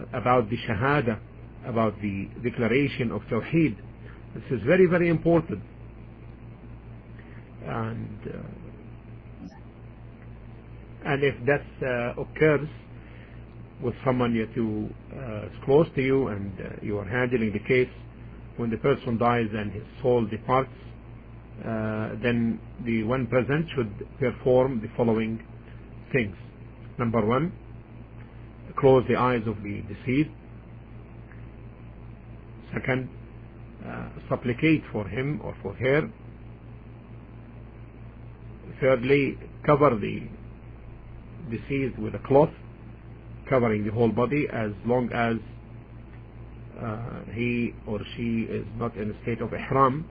about the Shahada, about the declaration of Tawheed. This is very, very important. And if that occurs with someone who is close to you, and you are handling the case, when the person dies and his soul departs, then the one present should perform the following things. Number one, close the eyes of the deceased. Second, supplicate for him or for her. Thirdly, cover the deceased with a cloth, covering the whole body, as long as he or she is not in a state of ihram.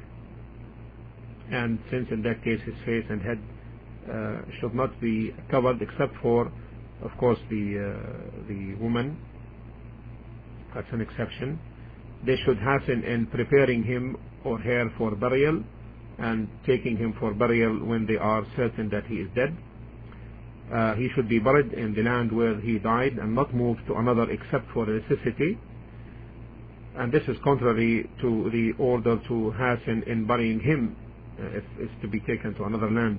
And since in that case his face and head should not be covered, except for, of course, the woman, that's an exception. They should hasten in preparing him or her for burial and taking him for burial when they are certain that he is dead. He should be buried in the land where he died and not moved to another except for necessity. And this is contrary to the order to hasten in burying him if it's to be taken to another land.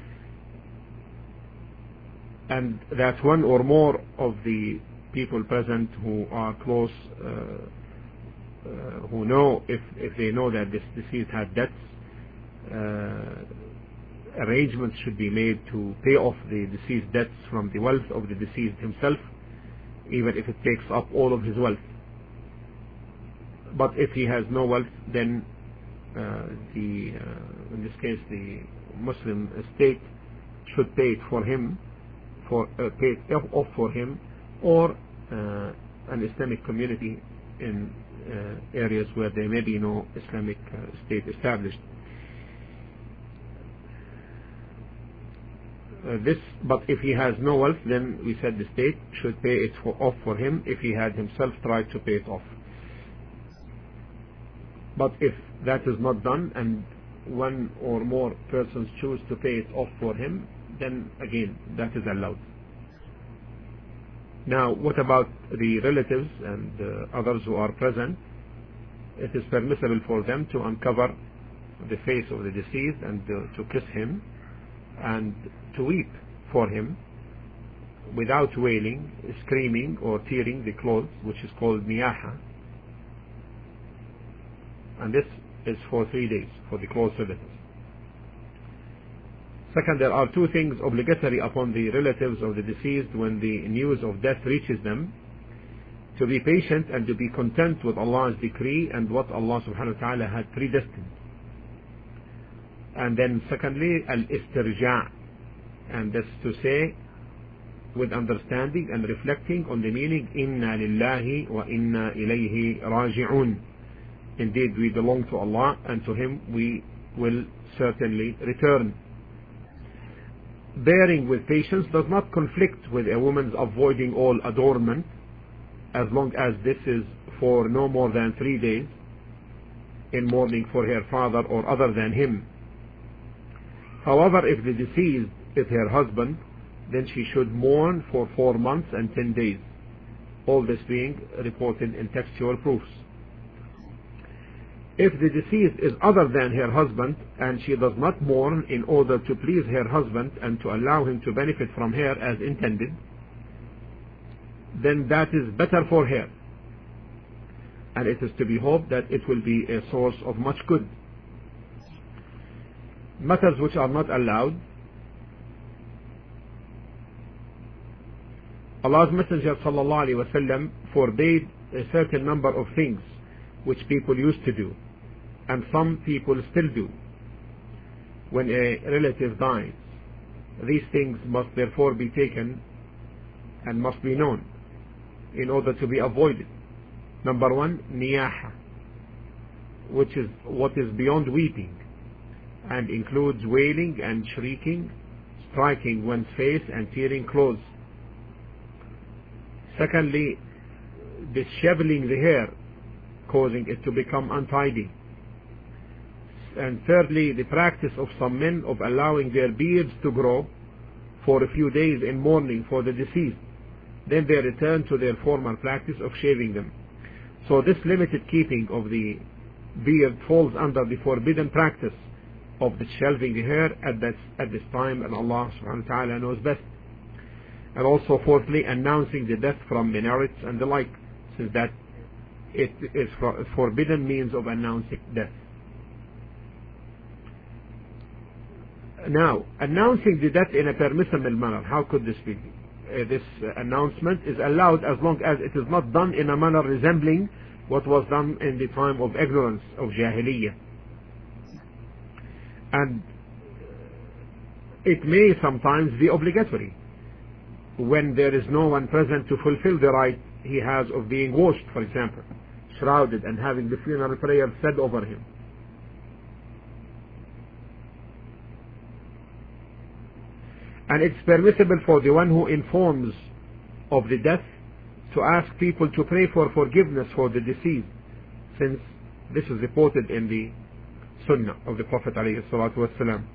And that one or more of the people present who are close, who know, if they know that this deceased had debts, arrangements should be made to pay off the deceased debts from the wealth of the deceased himself, even if it takes up all of his wealth. But if he has no wealth, then in this case the Muslim state should pay it for him, pay it off for him, or an Islamic community in areas where there may be no Islamic state established. But if he has no wealth, then we said the state should pay it off for him if he had himself tried to pay it off. But if that is not done and one or more persons choose to pay it off for him, then again that is allowed. Now, what about the relatives and others who are present? It is permissible for them to uncover the face of the deceased and to kiss him and to weep for him without wailing, screaming, or tearing the clothes, which is called niyaha. And this is for 3 days for the close relatives. Second, there are two things obligatory upon the relatives of the deceased when the news of death reaches them: to be patient and to be content with Allah's decree and what Allah subhanahu wa ta'ala had predestined. And then secondly, al-istirja', and that's to say, with understanding and reflecting on the meaning, inna lillahi wa inna ilayhi raji'un. Indeed, we belong to Allah, and to Him we will certainly return. Bearing with patience does not conflict with a woman's avoiding all adornment, as long as this is for no more than 3 days, in mourning for her father or other than him. However, if the deceased is her husband, then she should mourn for 4 months and 10 days, all this being reported in textual proofs. If the deceased is other than her husband and she does not mourn in order to please her husband and to allow him to benefit from her as intended, then that is better for her, and it is to be hoped that it will be a source of much good. Matters which are not allowed: Allah's Messenger sallallahu alaihi wasallam forbade a certain number of things which people used to do, and some people still do. When a relative dies, these things must therefore be taken and must be known in order to be avoided. Number one, niyaha, which is what is beyond weeping and includes wailing and shrieking, striking one's face and tearing clothes. Secondly, disheveling the hair, causing it to become untidy. And thirdly, the practice of some men of allowing their beards to grow for a few days in mourning for the deceased, then they return to their former practice of shaving them. So this limited keeping of the beard falls under the forbidden practice of the shelving the hair at this time, and Allah subhanahu wa ta'ala knows best. And also fourthly, announcing the death from minarets and the like, since that it is a forbidden means of announcing death. Now, announcing the death in a permissible manner, how could this be? This announcement is allowed as long as it is not done in a manner resembling what was done in the time of ignorance of Jahiliyyah. And it may sometimes be obligatory when there is no one present to fulfill the right he has of being washed, for example, shrouded, and having the funeral prayer said over him. And it's permissible for the one who informs of the death to ask people to pray for forgiveness for the deceased, since this is reported in the Sunnah of the Prophet ﷺ.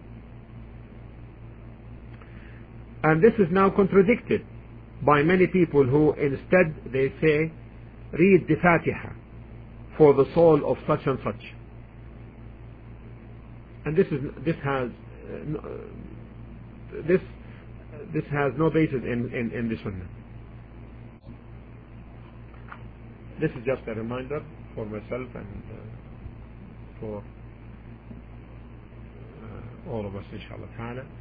And this is now contradicted by many people who instead they say, read the Fatiha for the soul of such and such. And this has no basis in the Sunnah. This is just a reminder for myself and for all of us, inshallah ta'ala.